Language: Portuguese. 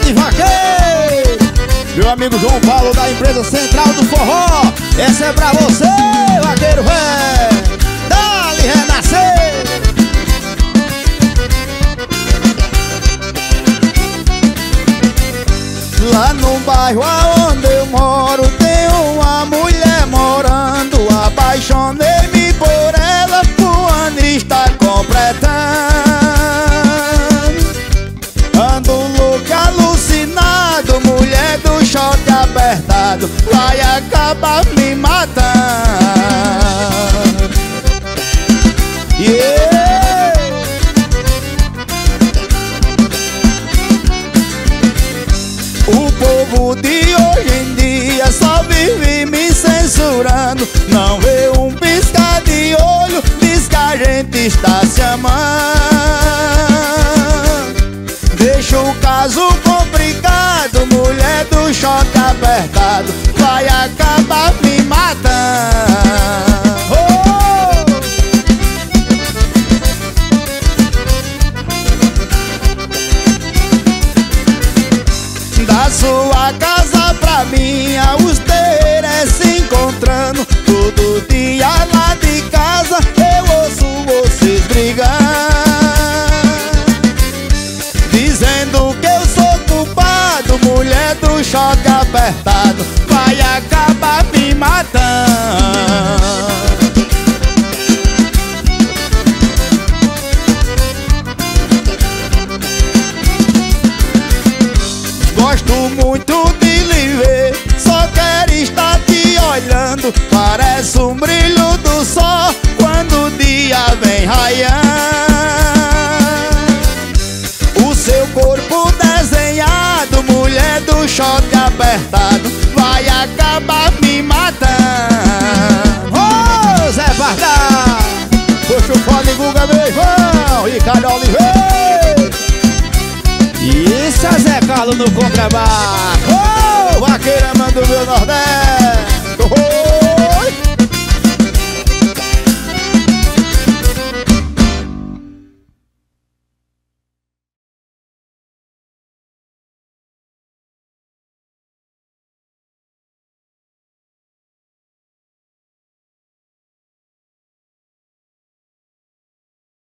de vaqueiro. Meu amigo João Paulo da empresa Central do Forró. Essa é pra você, vaqueiro velho. Dá-lhe renascer. Lá no bairro aonde eu moro tem uma mulher morando. Apaixonei-me por ela, o ano está completando. Ando louco, alucinado, mulher do short apertado, vai acabar me matando. Yeah. O povo de hoje em dia só vive me censurando. Não vê um piscar de olho, diz que a gente está se amando. Deixa o caso complicado, mulher do short apertado, vai acabar me matando. Da sua casa pra minha, os terreiros se encontrando. Todo dia lá de casa eu ouço vocês brigando, dizendo que eu sou culpado, mulher do choque apertado, vai acabar me matando. Gosto muito de lhe ver, só quero estar te olhando. Parece um brilho do sol quando o dia vem raiando. O seu corpo desenhado, mulher do short apertado, vai acabar me matando. Ô Zé Vardar, puxa o fone, Guga, meu irmão, Ricardo Oliveira. Isso é Zé Carlos no contrabaixo. Ô, vaqueira do meu Nordeste.